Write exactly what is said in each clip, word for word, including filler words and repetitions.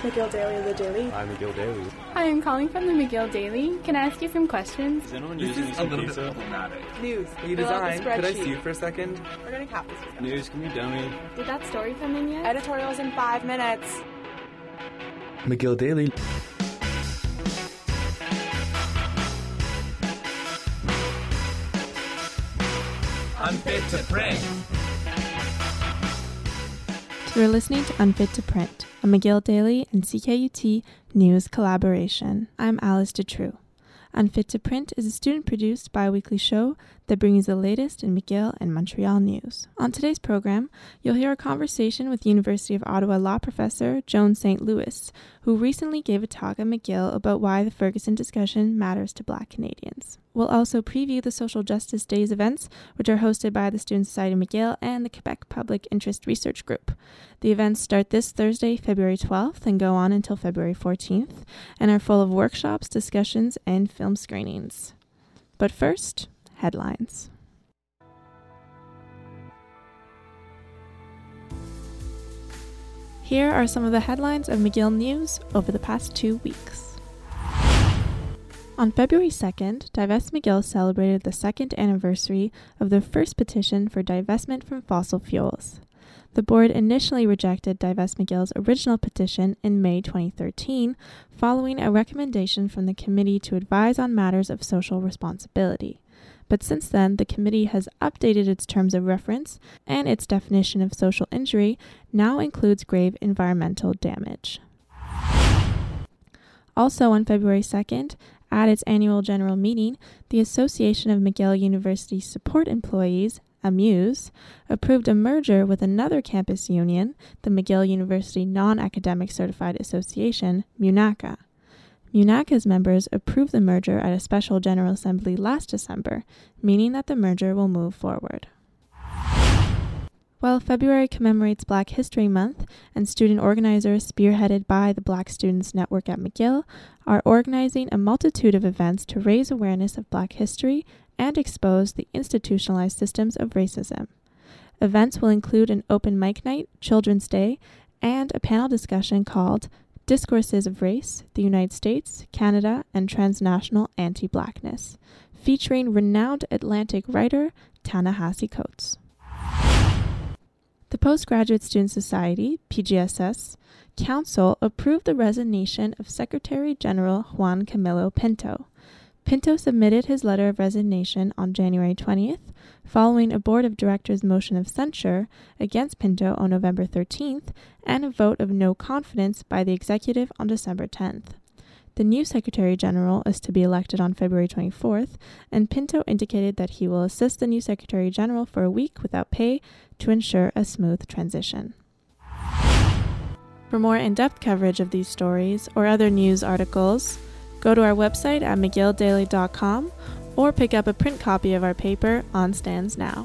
McGill Daily of the Daily. Hi, McGill Daily. Hi, I'm calling from the McGill Daily. Can I ask you some questions? Is anyone This using is a little bit pizza? problematic. News. Hey, Fill out the Design, could I spreadsheet. see you for a second? We're going to cap this discussion. News, can you dummy? Did that story come in yet? Editorials in five minutes. McGill Daily. Unfit to print. You're listening to Unfit to Print, a McGill Daily and C K U T news collaboration. I'm Alice DeTrue. Unfit to Print is a student-produced bi-weekly show that brings the latest in McGill and Montreal news. On today's program, you'll hear a conversation with University of Ottawa law professor Joan Saint Louis, who recently gave a talk at McGill about why the Ferguson discussion matters to Black Canadians. We'll also preview the Social Justice Days events, which are hosted by the Student Society of McGill and the Quebec Public Interest Research Group. The events start this Thursday, February twelfth, and go on until February fourteenth, and are full of workshops, discussions, and film screenings. But first, headlines. Here are some of the headlines of McGill news over the past two weeks. On February second, Divest McGill celebrated the second anniversary of the first petition for divestment from fossil fuels. The board initially rejected Divest McGill's original petition in May twenty thirteen, following a recommendation from the committee to advise on matters of social responsibility. But since then, the committee has updated its terms of reference, and its definition of social injury now includes grave environmental damage. Also on February second, at its annual general meeting, the Association of McGill University Support Employees, AMUSE, approved a merger with another campus union, the McGill University Non-Academic Certified Association, MUNACA. MUNACA's members approved the merger at a special General Assembly last December, meaning that the merger will move forward. While February commemorates Black History Month and student organizers spearheaded by the Black Students Network at McGill are organizing a multitude of events to raise awareness of Black history and expose the institutionalized systems of racism. Events will include an open mic night, Children's Day, and a panel discussion called Discourses of Race, the United States, Canada, and Transnational Anti-Blackness, featuring renowned Atlantic writer Ta-Nehisi Coates. The Postgraduate Student Society, P G S S, Council approved the resignation of Secretary General Juan Camilo Pinto. Pinto submitted his letter of resignation on January twentieth, following a Board of Directors motion of censure against Pinto on November thirteenth and a vote of no confidence by the executive on December tenth. The new Secretary General is to be elected on February twenty-fourth, and Pinto indicated that he will assist the new Secretary General for a week without pay to ensure a smooth transition. For more in-depth coverage of these stories or other news articles, go to our website at mcgill daily dot com or pick up a print copy of our paper on stands now.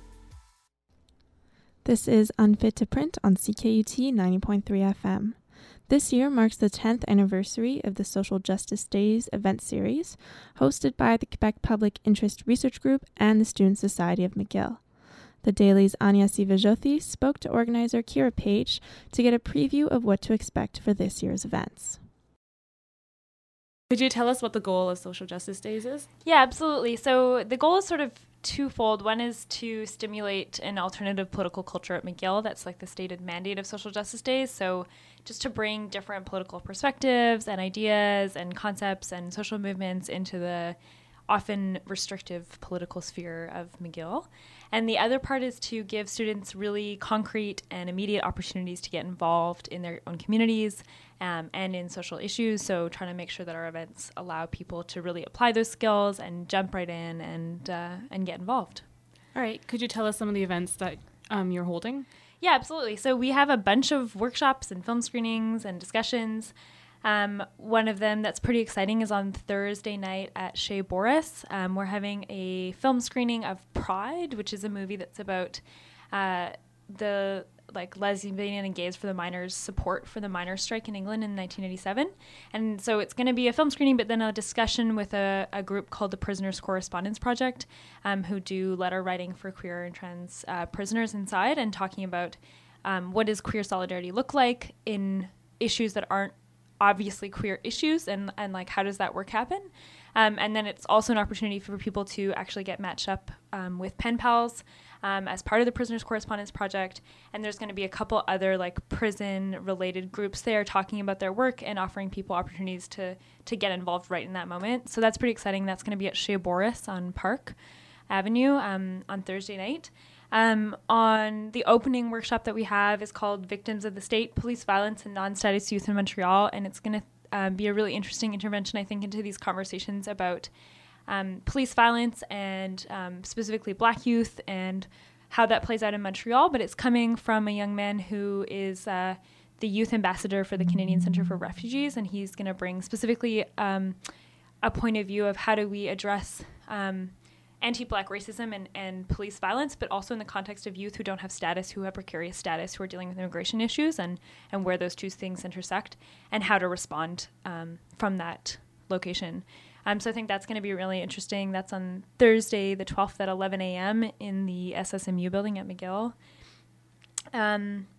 This is Unfit to Print on C K U T ninety point three F M. This year marks the tenth anniversary of the Social Justice Days event series, hosted by the Quebec Public Interest Research Group and the Student Society of McGill. The Daily's Anya Sivajothi spoke to organizer Kira Page to get a preview of what to expect for this year's events. Could you tell us what the goal of Social Justice Days is? Yeah, absolutely. So the goal is sort of twofold. One is to stimulate an alternative political culture at McGill. That's like the stated mandate of Social Justice Days. So just to bring different political perspectives and ideas and concepts and social movements into the often restrictive political sphere of McGill. And the other part is to give students really concrete and immediate opportunities to get involved in their own communities um, and in social issues. So trying to make sure that our events allow people to really apply those skills and jump right in and uh, and get involved. All right. Could you tell us some of the events that um, you're holding? Yeah, absolutely. So we have a bunch of workshops and film screenings and discussions. Um, one of them that's pretty exciting is on Thursday night at Chez Boris. Um, we're having a film screening of Pride, which is a movie that's about uh, the like lesbian and gays for the miners' support for the miners' strike in England in nineteen eighty-seven. And so it's going to be a film screening, but then a discussion with a, a group called the Prisoners Correspondence Project, um, who do letter writing for queer and trans uh, prisoners inside, and talking about um, what does queer solidarity look like in issues that aren't obviously queer issues, and, and like how does that work happen? Um, and then it's also an opportunity for people to actually get matched up um, with pen pals um, as part of the Prisoners Correspondence Project. And there's going to be a couple other like prison-related groups there talking about their work and offering people opportunities to to get involved right in that moment. So that's pretty exciting. That's going to be at Chez Boris on Park Avenue um, on Thursday night. Um, on the opening workshop that we have is called Victims of the State, Police Violence and Non-Status Youth in Montreal, and it's going to um, be a really interesting intervention, I think, into these conversations about um, police violence and um, specifically Black youth and how that plays out in Montreal, but it's coming from a young man who is uh, the youth ambassador for the Canadian Centre for Refugees, and he's going to bring specifically um, a point of view of how do we address um, anti-Black racism and, and police violence, but also in the context of youth who don't have status, who have precarious status, who are dealing with immigration issues, and, and where those two things intersect, and how to respond um, from that location. Um, so I think that's going to be really interesting. That's on Thursday, the twelfth at eleven a.m. in the S S M U building at McGill. Um,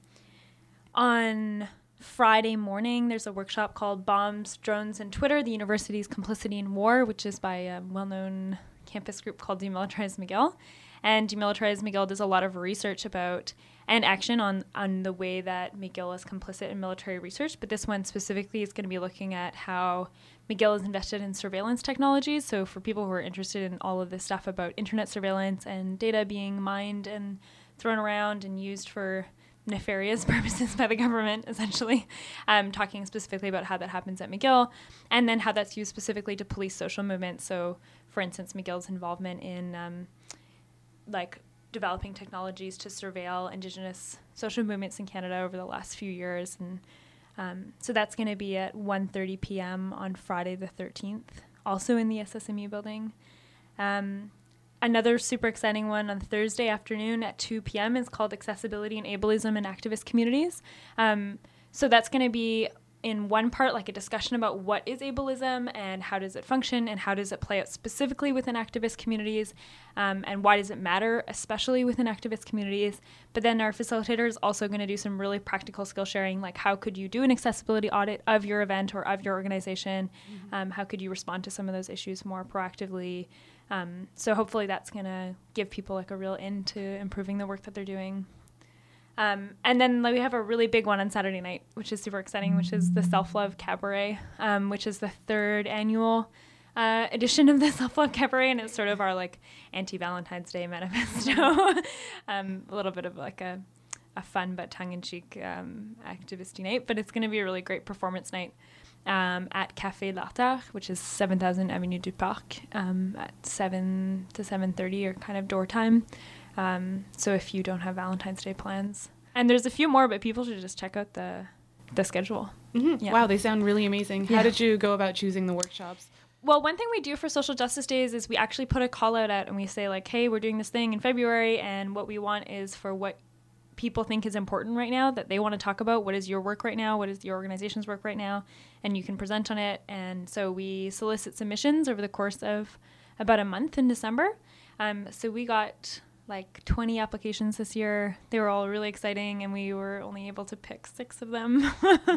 on Friday morning, there's a workshop called Bombs, Drones, and Twitter, the University's Complicity in War, which is by a well-known campus group called Demilitarize McGill. And Demilitarize McGill does a lot of research about and action on, on the way that McGill is complicit in military research. But this one specifically is going to be looking at how McGill is invested in surveillance technologies. So for people who are interested in all of this stuff about internet surveillance and data being mined and thrown around and used for nefarious purposes by the government, essentially, um, talking specifically about how that happens at McGill, and then how that's used specifically to police social movements. So, for instance, McGill's involvement in um, like developing technologies to surveil Indigenous social movements in Canada over the last few years, and um, so that's going to be at one thirty p.m. on Friday the thirteenth, also in the S S M U building. Um, Another super exciting one on Thursday afternoon at two p.m. is called Accessibility and Ableism in Activist Communities. Um, so that's going to be in one part like a discussion about what is ableism and how does it function and how does it play out specifically within activist communities, um, and why does it matter, especially within activist communities. But then our facilitator is also going to do some really practical skill sharing, like how could you do an accessibility audit of your event or of your organization? Mm-hmm. Um, how could you respond to some of those issues more proactively? Um, so hopefully that's going to give people like a real in to improving the work that they're doing. Um, and then like, we have a really big one on Saturday night, which is super exciting, which is the Self-Love Cabaret, um, which is the third annual uh, edition of the Self-Love Cabaret, and it's sort of our like anti-Valentine's Day manifesto. um, a little bit of like a, a fun but tongue-in-cheek um, activist night, but it's going to be a really great performance night um, at Café L'Artère, which is seven thousand Avenue du Parc, um, at seven to seven thirty or kind of door time. Um, so if you don't have Valentine's Day plans, and there's a few more, but people should just check out the the schedule. Mm-hmm. Yeah. Wow, they sound really amazing. How yeah. did you go about choosing the workshops? Well, one thing we do for Social Justice Days is we actually put a call out, out and we say like, hey, we're doing this thing in February, and what we want is for what people think is important right now that they want to talk about. What is your work right now? What is your organization's work right now? And you can present on it. And so we solicit submissions over the course of about a month in December. Um, so we got like twenty applications this year. They were all really exciting, and we were only able to pick six of them.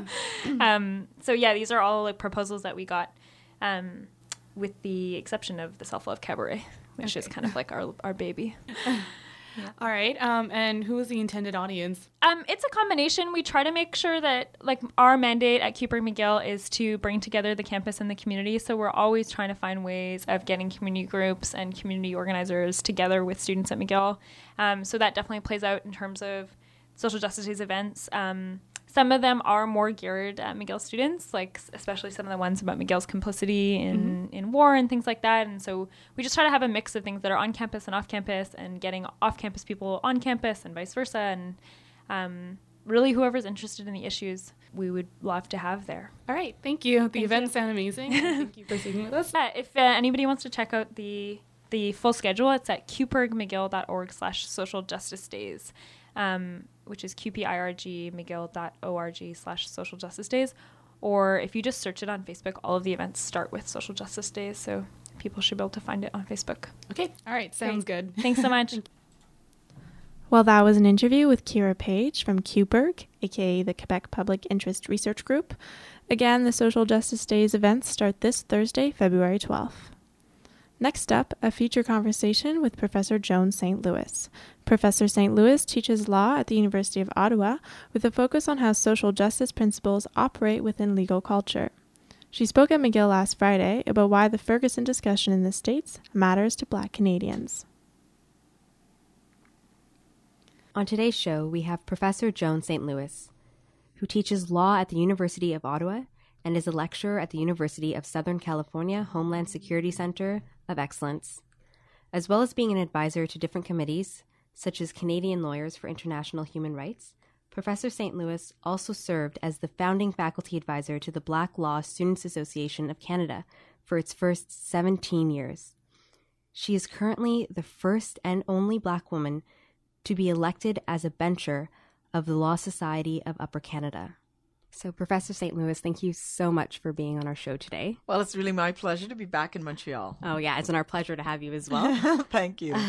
um, so yeah, these are all like proposals that we got, um, with the exception of the Self-Love Cabaret, which okay. is kind of like our our baby. Yeah. All right. Um, and who is the intended audience? Um, it's a combination. We try to make sure that, like, our mandate at Cooper McGill is to bring together the campus and the community. So we're always trying to find ways of getting community groups and community organizers together with students at McGill. Um, so that definitely plays out in terms of Social Justice Days events. Um, some of them are more geared at McGill students, like especially some of the ones about McGill's complicity in, mm-hmm. in war and things like that. And so we just try to have a mix of things that are on campus and off campus, and getting off campus people on campus and vice versa. And um, really whoever's interested in the issues, we would love to have there. All right. Thank you. The Thank events you. sound amazing. Thank you for speaking with us. Yeah, if uh, anybody wants to check out the the full schedule, it's at cupirgmcgill.org slash social justice days. Um, which is qpirgmcgill.org slash social justice days. Or if you just search it on Facebook, all of the events start with Social Justice Days, so people should be able to find it on Facebook. Okay. All right. Sounds Great. Good. Thanks so much. Well, that was an interview with Kira Page from Q B E R G, aka the Quebec Public Interest Research Group. Again, the Social Justice Days events start this Thursday, February twelfth. Next up, a feature conversation with Professor Joan Saint Louis. Professor Saint Louis teaches law at the University of Ottawa with a focus on how social justice principles operate within legal culture. She spoke at McGill last Friday about why the Ferguson discussion in the States matters to Black Canadians. On today's show, we have Professor Joan Saint Louis, who teaches law at the University of Ottawa and is a lecturer at the University of Southern California Homeland Security Center of Excellence, as well as being an advisor to different committees, such as Canadian Lawyers for International Human Rights. Professor Saint Louis also served as the founding faculty advisor to the Black Law Students Association of Canada for its first seventeen years. She is currently the first and only Black woman to be elected as a bencher of the Law Society of Upper Canada. So, Professor Saint Louis, thank you so much for being on our show today. Well, it's really my pleasure to be back in Montreal. Oh, yeah, it's our pleasure to have you as well. Thank you.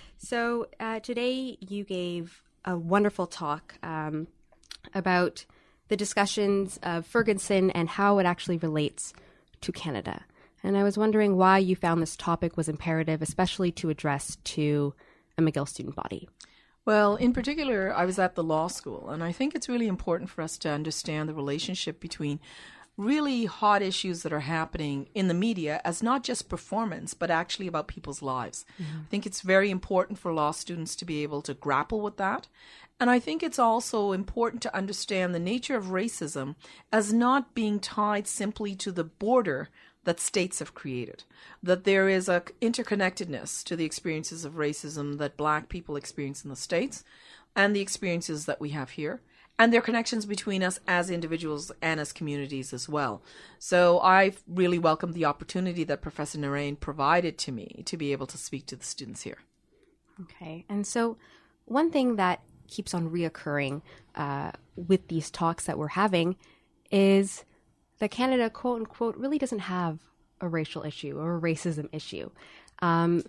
So, uh, today you gave a wonderful talk um, about the discussions of Ferguson and how it actually relates to Canada. And I was wondering why you found this topic was imperative, especially to address to a McGill student body. Well, in particular, I was at the law school, and I think it's really important for us to understand the relationship between really hot issues that are happening in the media as not just performance, but actually about people's lives. Mm-hmm. I think it's very important for law students to be able to grapple with that. And I think it's also important to understand the nature of racism as not being tied simply to the border that states have created, that there is a interconnectedness to the experiences of racism that Black people experience in the States and the experiences that we have here, and there are connections between us as individuals and as communities as well. So I really welcomed the opportunity that Professor Narain provided to me to be able to speak to the students here. Okay, and so one thing that keeps on reoccurring uh, with these talks that we're having is that Canada, quote unquote, really doesn't have a racial issue or a racism issue, um,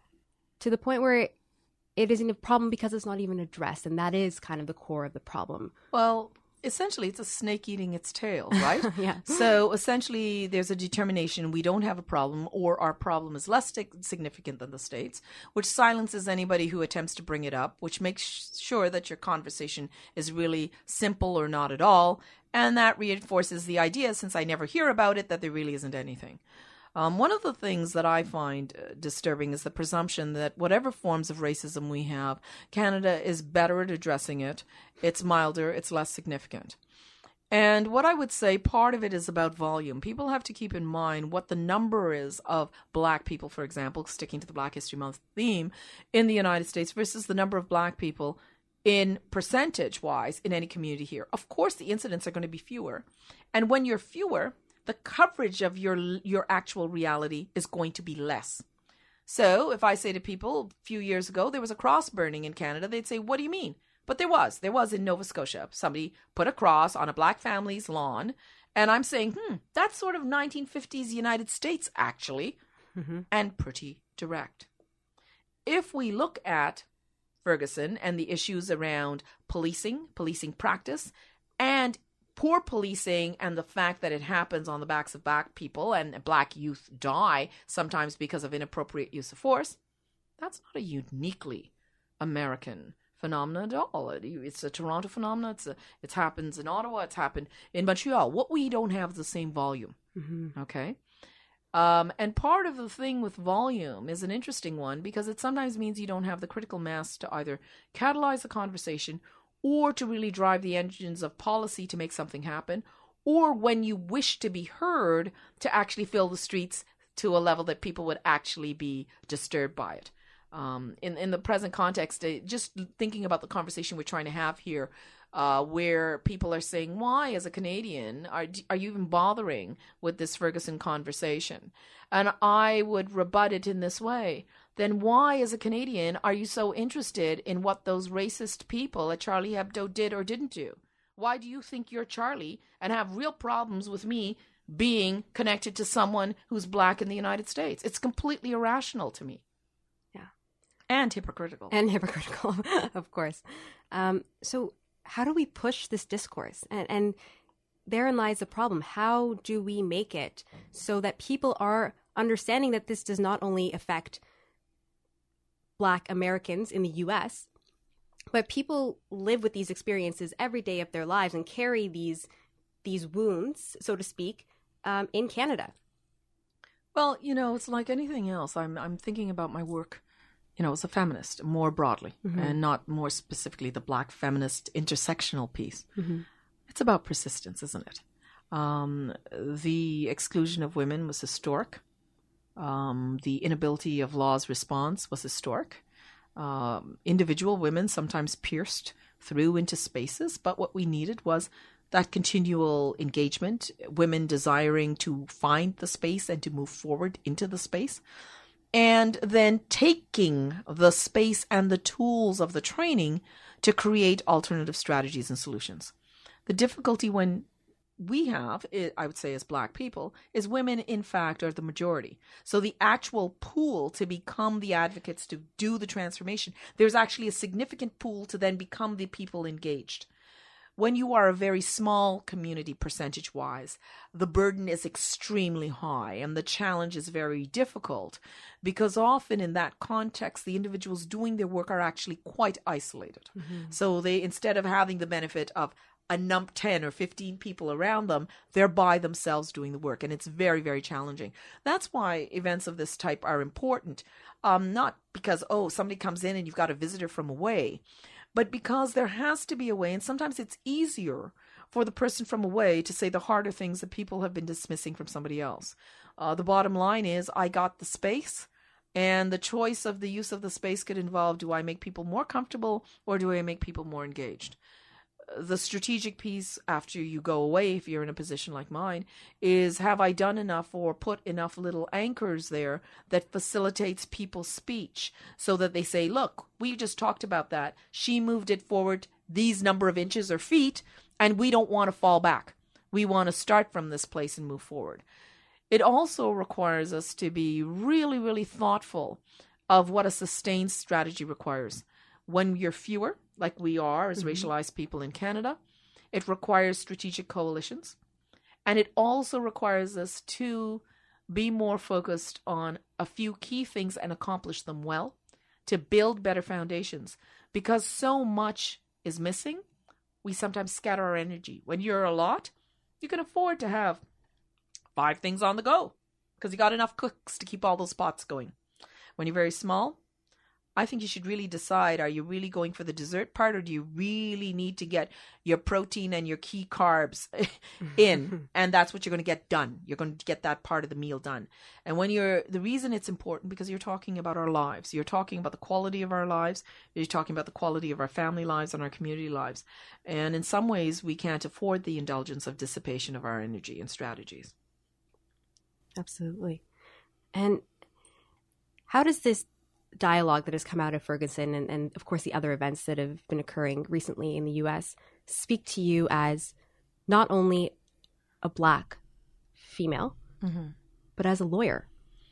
to the point where it, it isn't a problem because it's not even addressed, and that is kind of the core of the problem. Well, essentially, it's a snake eating its tail, right? Yeah. So essentially, there's a determination we don't have a problem, or our problem is less significant than the States, which silences anybody who attempts to bring it up, which makes sure that your conversation is really simple or not at all. And that reinforces the idea, since I never hear about it, that there really isn't anything. Um, one of the things that I find uh, disturbing is the presumption that whatever forms of racism we have, Canada is better at addressing it. It's milder, it's less significant. And what I would say, part of it is about volume. People have to keep in mind what the number is of Black people, for example, sticking to the Black History Month theme, in the United States versus the number of Black people in percentage-wise in any community here. Of course, the incidents are going to be fewer. And when you're fewer, the coverage of your your actual reality is going to be less. So if I say to people, a few years ago, there was a cross burning in Canada, they'd say, what do you mean? But there was. There was in Nova Scotia. Somebody put a cross on a Black family's lawn. And I'm saying, hmm, that's sort of nineteen fifties United States, actually, mm-hmm. and pretty direct. If we look at Ferguson and the issues around policing, policing practice, and poor policing and the fact that it happens on the backs of Black people and Black youth die sometimes because of inappropriate use of force, that's not a uniquely American phenomenon at all. It's a Toronto phenomenon. It's a, it happens in Ottawa. It's happened in Montreal. What we don't have is the same volume. Mm-hmm. Okay? Um, and part of the thing with volume is an interesting one because it sometimes means you don't have the critical mass to either catalyze the conversation or to really drive the engines of policy to make something happen, or when you wish to be heard, to actually fill the streets to a level that people would actually be disturbed by it. Um, in, in the present context, uh, just thinking about the conversation we're trying to have here, uh, where people are saying, why, as a Canadian, are, are you even bothering with this Ferguson conversation? And I would rebut it in this way. Then why, as a Canadian, are you so interested in what those racist people at Charlie Hebdo did or didn't do? Why do you think you're Charlie and have real problems with me being connected to someone who's Black in the United States? It's completely irrational to me. And hypocritical. And hypocritical, of course. Um, so how do we push this discourse? And, and therein lies the problem. How do we make it so that people are understanding that this does not only affect Black Americans in the U S, but people live with these experiences every day of their lives and carry these these wounds, so to speak, um, in Canada? Well, you know, it's like anything else. I'm I'm thinking about my work, you know, as a feminist more broadly, mm-hmm. and not more specifically the Black feminist intersectional piece. Mm-hmm. It's about persistence, isn't it? Um, the exclusion of women was historic. Um, the inability of law's response was historic. Um, individual women sometimes pierced through into spaces, but what we needed was that continual engagement, women desiring to find the space and to move forward into the space, and then taking the space and the tools of the training to create alternative strategies and solutions. The difficulty when we have, I would say as Black people, is women in fact are the majority. So the actual pool to become the advocates to do the transformation, there's actually a significant pool to then become the people engaged. When you are a very small community percentage-wise, the burden is extremely high and the challenge is very difficult because often in that context, the individuals doing their work are actually quite isolated. Mm-hmm. So they, instead of having the benefit of a num ten or fifteen people around them, they're by themselves doing the work. And it's very, very challenging. That's why events of this type are important. Um, not because, oh, somebody comes in and you've got a visitor from away, but because there has to be a way. And sometimes it's easier for the person from away to say the harder things that people have been dismissing from somebody else. Uh, the bottom line is I got the space, and the choice of the use of the space could involve, do I make people more comfortable or do I make people more engaged? The strategic piece after you go away, if you're in a position like mine, is have I done enough or put enough little anchors there that facilitates people's speech so that they say, look, we just talked about that. She moved it forward these number of inches or feet, and we don't want to fall back. We want to start from this place and move forward. It also requires us to be really, really thoughtful of what a sustained strategy requires. When you're fewer, like we are as mm-hmm. racialized people in Canada, it requires strategic coalitions. And it also requires us to be more focused on a few key things and accomplish them well, to build better foundations. Because so much is missing, we sometimes scatter our energy. When you're a lot, you can afford to have five things on the go because you got enough cooks to keep all those pots going. When you're very small, I think you should really decide, are you really going for the dessert part, or do you really need to get your protein and your key carbs in? And that's what you're going to get done. You're going to get that part of the meal done. And when you're, the reason it's important, because you're talking about our lives. You're talking about the quality of our lives. You're talking about the quality of our family lives and our community lives. And in some ways, we can't afford the indulgence of dissipation of our energy and strategies. Absolutely. And how does this dialogue that has come out of Ferguson and, and of course the other events that have been occurring recently in the U S speak to you as not only a Black female, mm-hmm. but as a lawyer?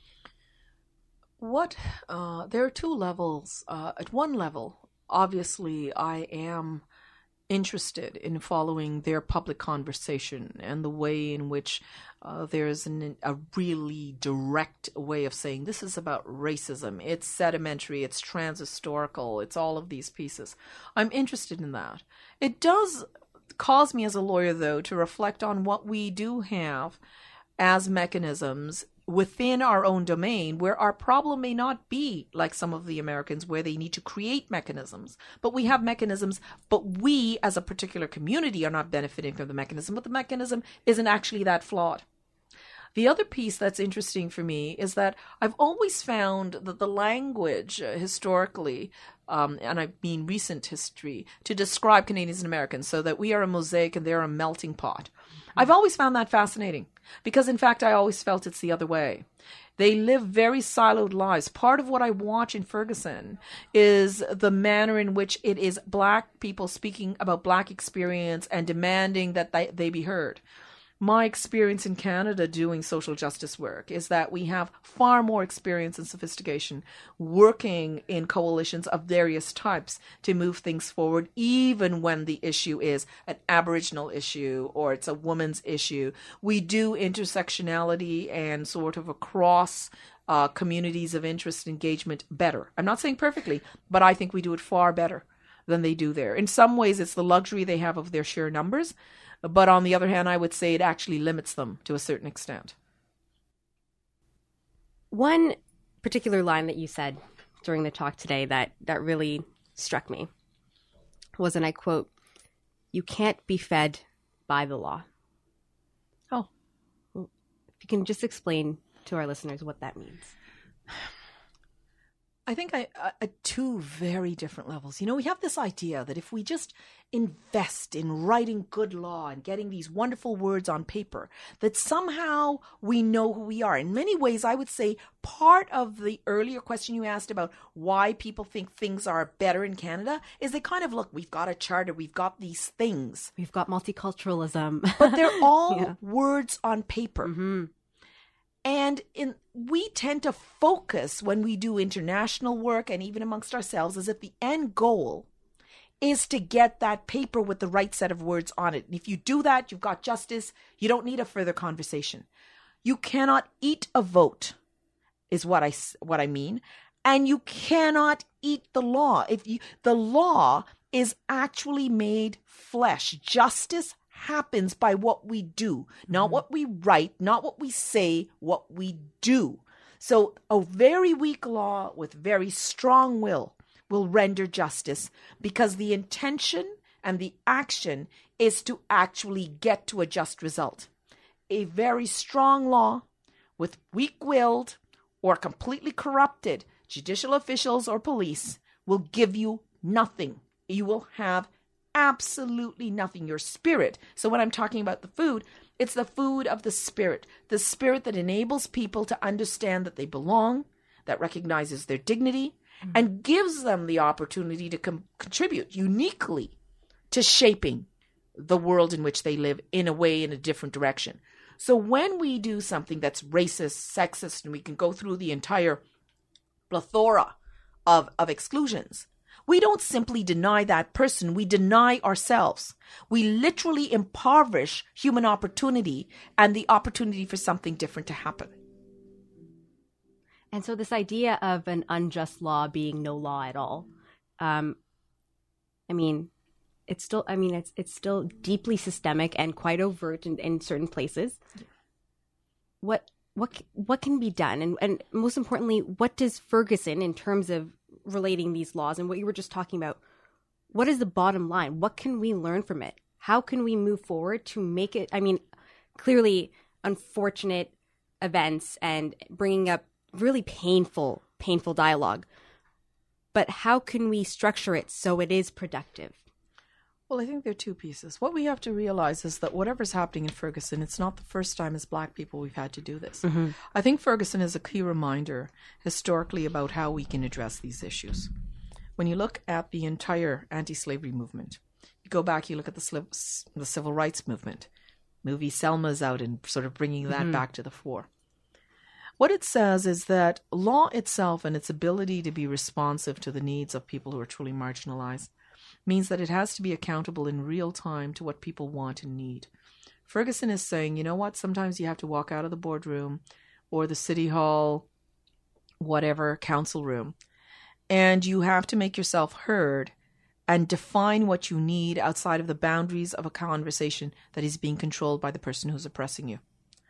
What, uh, there are two levels. Uh, at one level, obviously I am interested in following their public conversation and the way in which uh, there's an, a really direct way of saying this is about racism. It's sedimentary, it's transhistorical, it's all of these pieces. I'm interested in that. It does cause me as a lawyer, though, to reflect on what we do have as mechanisms within our own domain, where our problem may not be like some of the Americans, where they need to create mechanisms. But we have mechanisms, but we as a particular community are not benefiting from the mechanism, but the mechanism isn't actually that flawed. The other piece that's interesting for me is that I've always found that the language uh, historically, um, and I mean recent history, to describe Canadians and Americans, so that we are a mosaic and they're a melting pot. I've always found that fascinating because, in fact, I always felt it's the other way. They live very siloed lives. Part of what I watch in Ferguson is the manner in which it is Black people speaking about Black experience and demanding that they, they be heard. my experience in Canada doing social justice work is that we have far more experience and sophistication working in coalitions of various types to move things forward, even when the issue is an Aboriginal issue or it's a woman's issue. We do intersectionality and sort of across uh, communities of interest engagement better. I'm not saying perfectly, but I think we do it far better than they do there. In some ways, it's the luxury they have of their sheer numbers. But on the other hand, I would say it actually limits them to a certain extent. One particular line that you said during the talk today that, that really struck me was, and I quote, "You can't be fed by the law." Oh. If you can just explain to our listeners what that means. I think I, uh, at two very different levels. You know, we have this idea that if we just invest in writing good law and getting these wonderful words on paper, that somehow we know who we are. In many ways, I would say part of the earlier question you asked about why people think things are better in Canada is they kind of look, we've got a charter, we've got these things. We've got multiculturalism. But they're all yeah. words on paper. Mm-hmm. And in we tend to focus when we do international work and even amongst ourselves as if the end goal is to get that paper with the right set of words on it. And if you do that, you've got justice. You don't need a further conversation. You cannot eat a vote, is what I, what I mean. And you cannot eat the law. If you, the law is actually made flesh. Justice happens by what we do, not mm-hmm. what we write, not what we say, what we do. So a very weak law with very strong will will render justice because the intention and the action is to actually get to a just result. A very strong law with weak-willed or completely corrupted judicial officials or police will give you nothing. You will have absolutely nothing. Your spirit. So when I'm talking about the food, it's the food of the spirit, the spirit that enables people to understand that they belong, that recognizes their dignity, mm-hmm. and gives them the opportunity to com- contribute uniquely to shaping the world in which they live in a way, in a different direction. So when we do something that's racist, sexist, and we can go through the entire plethora of, of exclusions, we don't simply deny that person. We deny ourselves. We literally impoverish human opportunity and the opportunity for something different to happen. And so this idea of an unjust law being no law at all, um, I mean, it's still, I mean, it's it's still deeply systemic and quite overt in, in certain places. Yeah. What what what can be done, and and most importantly, what does Ferguson, in terms of relating these laws and what you were just talking about, what is the bottom line? What can we learn from it? How can we move forward to make it? I mean, clearly unfortunate events and bringing up really painful, painful dialogue. But how can we structure it so it is productive? Well, I think there are two pieces. What we have to realize is that whatever's happening in Ferguson, it's not the first time as Black people we've had to do this. Mm-hmm. I think Ferguson is a key reminder historically about how we can address these issues. When you look at the entire anti-slavery movement, you go back, you look at the, sli- the civil rights movement. Movie Selma's out and sort of bringing that mm-hmm. back to the fore. What it says is that law itself and its ability to be responsive to the needs of people who are truly marginalized means that it has to be accountable in real time to what people want and need. Ferguson is saying, you know what, sometimes you have to walk out of the boardroom or the city hall, whatever, council room, and you have to make yourself heard and define what you need outside of the boundaries of a conversation that is being controlled by the person who's oppressing you.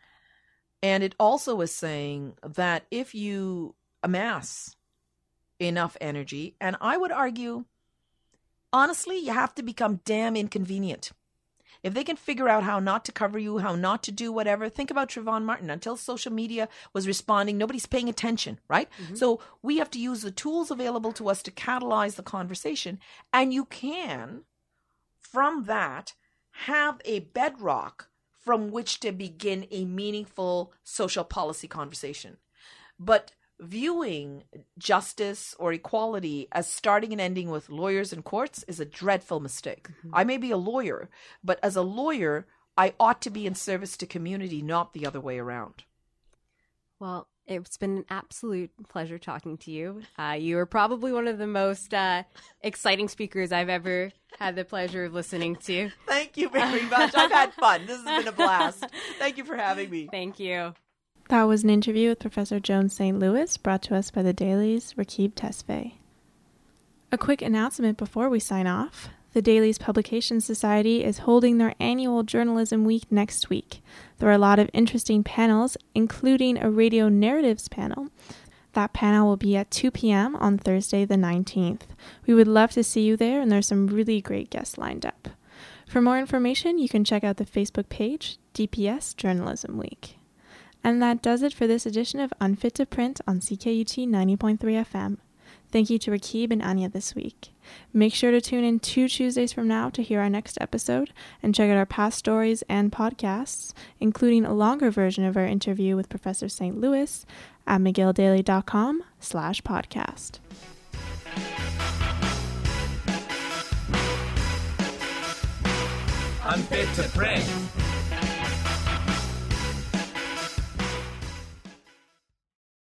And it also is saying that if you amass enough energy, and I would argue, honestly, you have to become damn inconvenient. If they can figure out how not to cover you, how not to do whatever, think about Trayvon Martin. Until social media was responding, nobody's paying attention, right? Mm-hmm. So we have to use the tools available to us to catalyze the conversation. And you can, from that, have a bedrock from which to begin a meaningful social policy conversation. But viewing justice or equality as starting and ending with lawyers and courts is a dreadful mistake. Mm-hmm. I may be a lawyer, but as a lawyer, I ought to be in service to community, not the other way around. Well, it's been an absolute pleasure talking to you. Uh, you are probably one of the most uh, exciting speakers I've ever had the pleasure of listening to. Thank you very much. I've had fun. This has been a blast. Thank you for having me. Thank you. That was an interview with Professor Joan Saint Louis, brought to us by the Daily's Rakib Tesfaye. A quick announcement before we sign off. The Daily's Publication Society is holding their annual Journalism Week next week. There are a lot of interesting panels, including a radio narratives panel. That panel will be at two p.m. on Thursday the nineteenth. We would love to see you there, and there's some really great guests lined up. For more information, you can check out the Facebook page, D P S Journalism Week. And that does it for this edition of Unfit to Print on C K U T ninety point three F M. Thank you to Rakib and Anya this week. Make sure to tune in two Tuesdays from now to hear our next episode and check out our past stories and podcasts, including a longer version of our interview with Professor Saint Louis at mcgilldaily.com slash podcast. Unfit to Print.